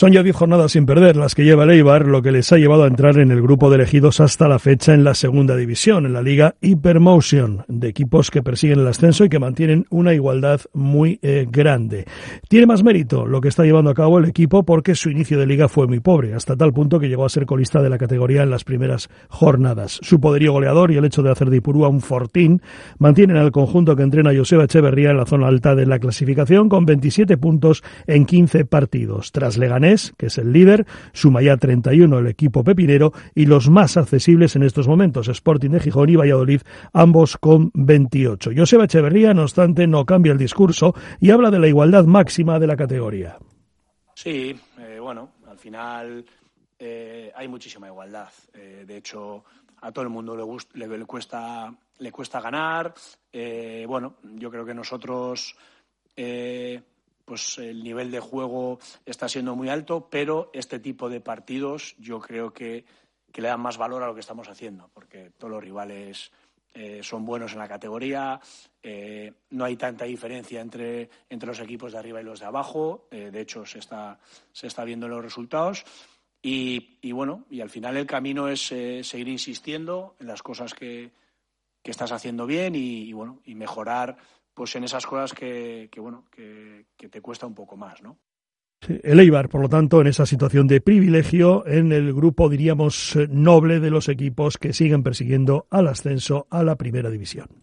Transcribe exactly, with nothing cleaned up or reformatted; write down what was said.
Son ya diez jornadas sin perder las que lleva el Eibar, lo que les ha llevado a entrar en el grupo de elegidos hasta la fecha en la segunda división, en la Liga Hypermotion, de equipos que persiguen el ascenso y que mantienen una igualdad muy eh, grande. Tiene más mérito lo que está llevando a cabo el equipo porque su inicio de liga fue muy pobre, hasta tal punto que llegó a ser colista de la categoría en las primeras jornadas. Su poderío goleador y el hecho de hacer de Ipurúa un fortín mantienen al conjunto que entrena Joseba Echeverría en la zona alta de la clasificación con veintisiete puntos en quince partidos. Tras Leganés, que es el líder, suma ya treinta y uno el equipo pepinero y los más accesibles en estos momentos, Sporting de Gijón y Valladolid, ambos con veintiocho. Joseba Echeverría, no obstante, no cambia el discurso y habla de la igualdad máxima de la categoría. Sí, eh, bueno, al final eh, hay muchísima igualdad. Eh, de hecho, a todo el mundo le, gust- le, le cuesta le cuesta ganar. Eh, bueno, yo creo que nosotros... Eh, pues el nivel de juego está siendo muy alto, pero este tipo de partidos yo creo que, que le dan más valor a lo que estamos haciendo, porque todos los rivales eh, son buenos en la categoría, eh, no hay tanta diferencia entre, entre los equipos de arriba y los de abajo, eh, de hecho se está, se está viendo en los resultados y, y bueno, y al final el camino es eh, seguir insistiendo en las cosas que, que estás haciendo bien y, y bueno, y mejorar pues en esas cosas que, que bueno, que, que te cuesta un poco más, ¿no? Sí, el Eibar, por lo tanto, en esa situación de privilegio, en el grupo, diríamos, noble de los equipos que siguen persiguiendo al ascenso a la primera división.